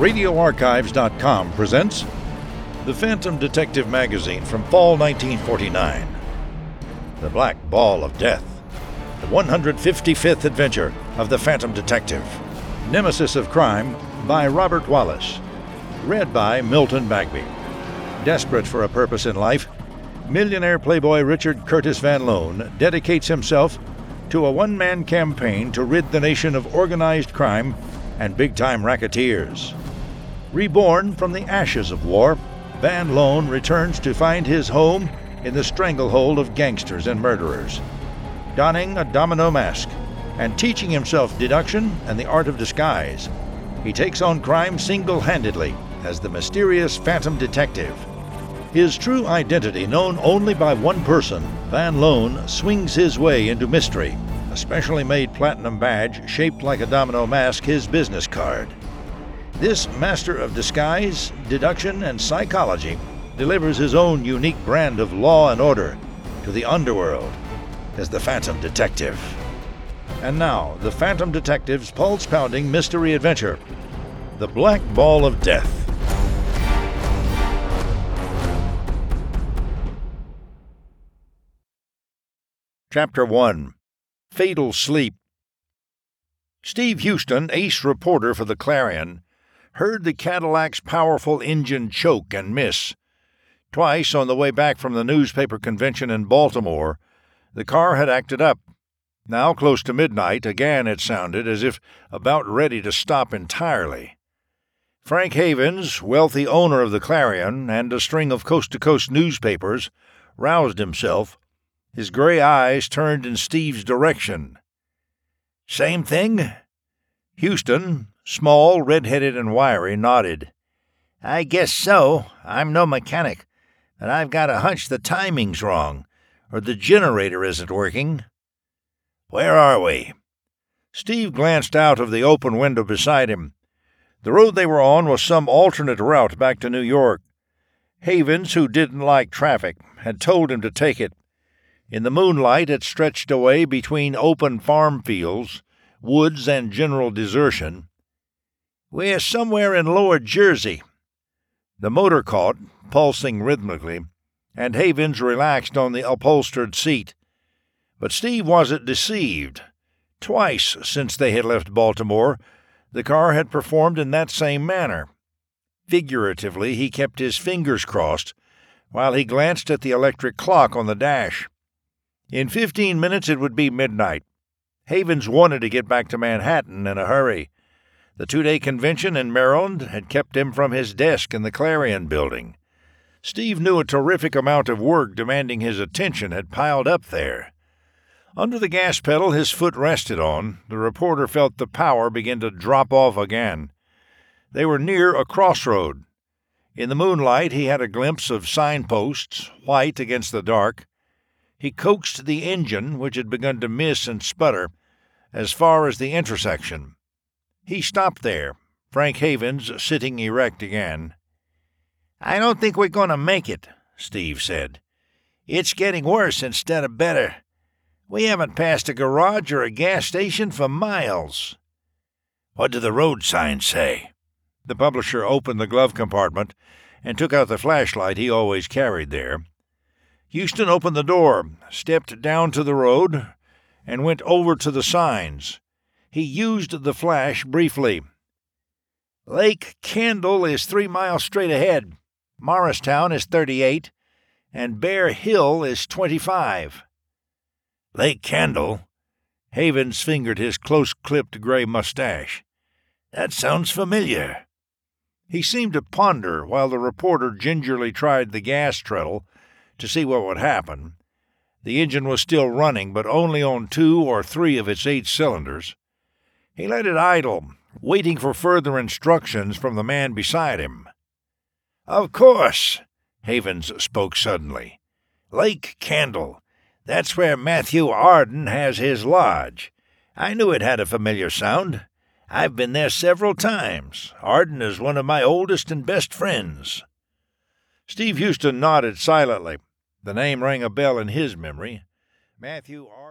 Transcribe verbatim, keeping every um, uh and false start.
radio archives dot com presents The Phantom Detective Magazine from fall nineteen forty-nine. The Black Ball of Death. The one hundred fifty-fifth adventure of the Phantom Detective. Nemesis of Crime by Robert Wallace. Read by Milton Bagby. Desperate for a purpose in life, millionaire playboy Richard Curtis Van Loan dedicates himself to a one-man campaign to rid the nation of organized crime and big-time racketeers. Reborn from the ashes of war, Van Loan returns to find his home in the stranglehold of gangsters and murderers. Donning a domino mask and teaching himself deduction and the art of disguise, he takes on crime single-handedly as the mysterious Phantom Detective. His true identity known only by one person, Van Loan swings his way into mystery, a specially made platinum badge shaped like a domino mask, his business card. This master of disguise, deduction, and psychology delivers his own unique brand of law and order to the underworld as the Phantom Detective. And now, the Phantom Detective's pulse-pounding mystery adventure, The Black Ball of Death. Chapter one. Fatal Sleep. Steve Houston, ace reporter for the Clarion, heard the Cadillac's powerful engine choke and miss. Twice on the way back from the newspaper convention in Baltimore, the car had acted up. Now, close to midnight, again it sounded as if about ready to stop entirely. Frank Havens, wealthy owner of the Clarion and a string of coast-to-coast newspapers, roused himself. His gray eyes turned in Steve's direction. "Same thing?" Houston, small, red-headed, and wiry, nodded. "I guess so. I'm no mechanic, but I've got a hunch the timing's wrong, or the generator isn't working." "Where are we?" Steve glanced out of the open window beside him. The road they were on was some alternate route back to New York. Havens, who didn't like traffic, had told him to take it. In the moonlight it stretched away between open farm fields, woods, and general desertion. "We're somewhere in Lower Jersey." The motor caught, pulsing rhythmically, and Havens relaxed on the upholstered seat. But Steve wasn't deceived. Twice since they had left Baltimore, the car had performed in that same manner. Figuratively, he kept his fingers crossed while he glanced at the electric clock on the dash. In fifteen minutes it would be midnight. Havens wanted to get back to Manhattan in a hurry. The two-day convention in Maryland had kept him from his desk in the Clarion building. Steve knew a terrific amount of work demanding his attention had piled up there. Under the gas pedal his foot rested on, the reporter felt the power begin to drop off again. They were near a crossroad. In the moonlight he had a glimpse of signposts, white against the dark. He coaxed the engine, which had begun to miss and sputter, as far as the intersection. He stopped there, Frank Havens sitting erect again. "I don't think we're going to make it," Steve said. "It's getting worse instead of better. We haven't passed a garage or a gas station for miles." "What do the road signs say?" The publisher opened the glove compartment and took out the flashlight he always carried there. Houston opened the door, stepped down to the road, and went over to the signs. He used the flash briefly. "Lake Kendall is three miles straight ahead. Morristown is thirty-eight, and Bear Hill is twenty-five. "Lake Kendall?" Havens fingered his close-clipped gray mustache. "That sounds familiar." He seemed to ponder while the reporter gingerly tried the gas treadle to see what would happen. The engine was still running, but only on two or three of its eight cylinders. He let it idle, waiting for further instructions from the man beside him. "Of course," Havens spoke suddenly. "Lake Kendall. That's where Matthew Arden has his lodge. I knew it had a familiar sound. I've been there several times. Arden is one of my oldest and best friends." Steve Houston nodded silently. The name rang a bell in his memory. Matthew Arden.